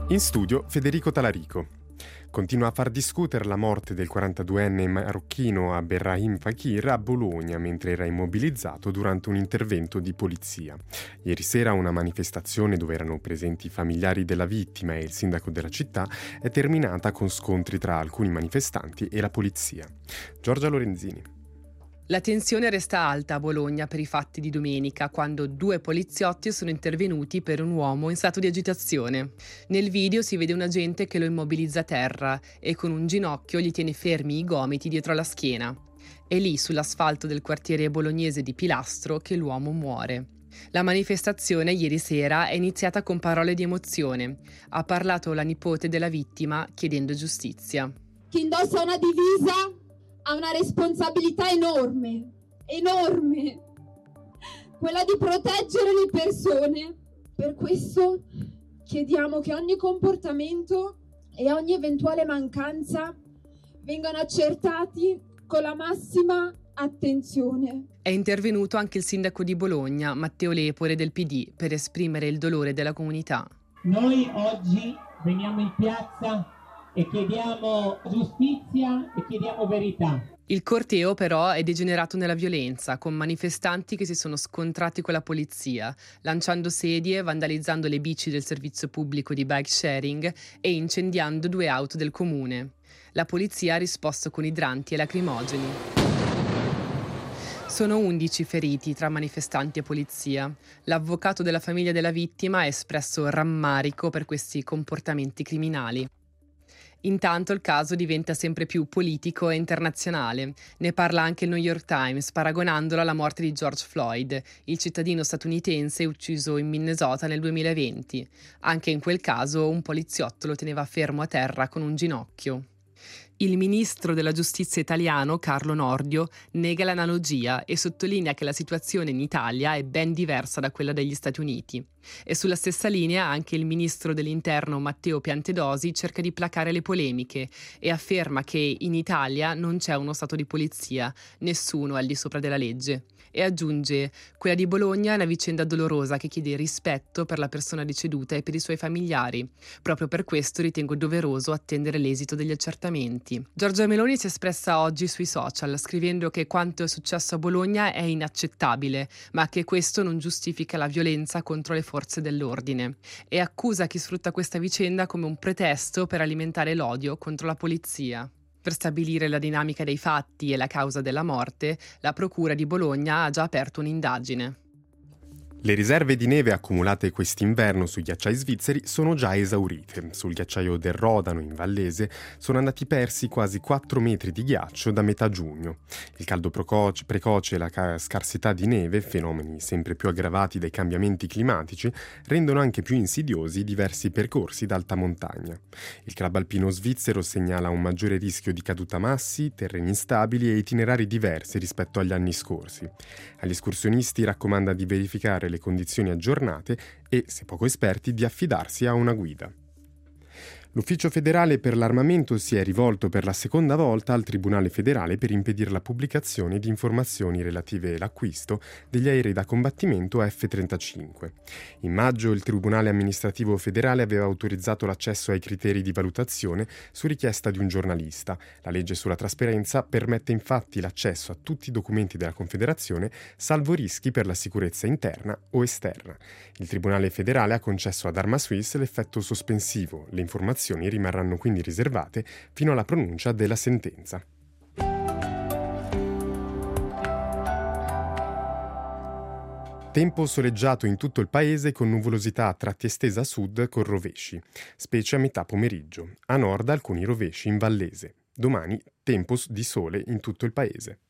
In studio Federico Talarico. Continua a far discutere la morte del 42enne marocchino Abderrahim Fakir a Bologna mentre era immobilizzato durante un intervento di polizia. Ieri sera una manifestazione dove erano presenti i familiari della vittima e il sindaco della città è terminata con scontri tra alcuni manifestanti e la polizia. Giorgia Lorenzini. La tensione resta alta a Bologna per i fatti di domenica, quando 2 poliziotti sono intervenuti per un uomo in stato di agitazione. Nel video si vede un agente che lo immobilizza a terra e con un ginocchio gli tiene fermi i gomiti dietro la schiena. È lì, sull'asfalto del quartiere bolognese di Pilastro, che l'uomo muore. La manifestazione ieri sera è iniziata con parole di emozione. Ha parlato la nipote della vittima chiedendo giustizia. Chi indossa una divisa ha una responsabilità enorme, quella di proteggere le persone. Per questo chiediamo che ogni comportamento e ogni eventuale mancanza vengano accertati con la massima attenzione. È intervenuto anche il sindaco di Bologna, Matteo Lepore del PD, per esprimere il dolore della comunità. Noi oggi veniamo in piazza e chiediamo giustizia e chiediamo verità. Il corteo però è degenerato nella violenza, con manifestanti che si sono scontrati con la polizia, lanciando sedie, vandalizzando le bici del servizio pubblico di bike sharing e incendiando 2 auto del comune. La polizia ha risposto con idranti e lacrimogeni. Sono 11 feriti tra manifestanti e polizia. L'avvocato della famiglia della vittima ha espresso rammarico per questi comportamenti criminali. Intanto il caso diventa sempre più politico e internazionale. Ne parla anche il New York Times, paragonandolo alla morte di George Floyd, il cittadino statunitense ucciso in Minnesota nel 2020. Anche in quel caso un poliziotto lo teneva fermo a terra con un ginocchio. Il ministro della giustizia italiano, Carlo Nordio, nega l'analogia e sottolinea che la situazione in Italia è ben diversa da quella degli Stati Uniti. E sulla stessa linea anche il ministro dell'Interno, Matteo Piantedosi, cerca di placare le polemiche e afferma che in Italia non c'è uno stato di polizia, nessuno è al di sopra della legge. E aggiunge: quella di Bologna è una vicenda dolorosa che chiede rispetto per la persona deceduta e per i suoi familiari. Proprio per questo ritengo doveroso attendere l'esito degli accertamenti. Giorgia Meloni si è espressa oggi sui social, scrivendo che quanto è successo a Bologna è inaccettabile, ma che questo non giustifica la violenza contro le forze dell'ordine, e accusa chi sfrutta questa vicenda come un pretesto per alimentare l'odio contro la polizia. Per stabilire la dinamica dei fatti e la causa della morte, la Procura di Bologna ha già aperto un'indagine. Le riserve di neve accumulate quest'inverno sui ghiacciai svizzeri sono già esaurite. Sul ghiacciaio del Rodano, in Vallese, sono andati persi quasi 4 metri di ghiaccio da metà giugno. Il caldo precoce e la scarsità di neve, fenomeni sempre più aggravati dai cambiamenti climatici, rendono anche più insidiosi diversi percorsi d'alta montagna. Il Club Alpino Svizzero segnala un maggiore rischio di caduta massi, terreni instabili e itinerari diversi rispetto agli anni scorsi. Agli escursionisti raccomanda di verificare le condizioni aggiornate e, se poco esperti, di affidarsi a una guida. L'Ufficio federale per l'armamento si è rivolto per la seconda volta al Tribunale federale per impedire la pubblicazione di informazioni relative all'acquisto degli aerei da combattimento F-35. In maggio il Tribunale amministrativo federale aveva autorizzato l'accesso ai criteri di valutazione su richiesta di un giornalista. La legge sulla trasparenza permette infatti l'accesso a tutti i documenti della Confederazione, salvo rischi per la sicurezza interna o esterna. Il Tribunale federale ha concesso ad Arma Suisse l'effetto sospensivo. Le informazioni rimarranno quindi riservate fino alla pronuncia della sentenza. Tempo soleggiato in tutto il paese con nuvolosità a tratti estesa a sud con rovesci, specie a metà pomeriggio. A nord alcuni rovesci in Vallese. Domani tempo di sole in tutto il paese.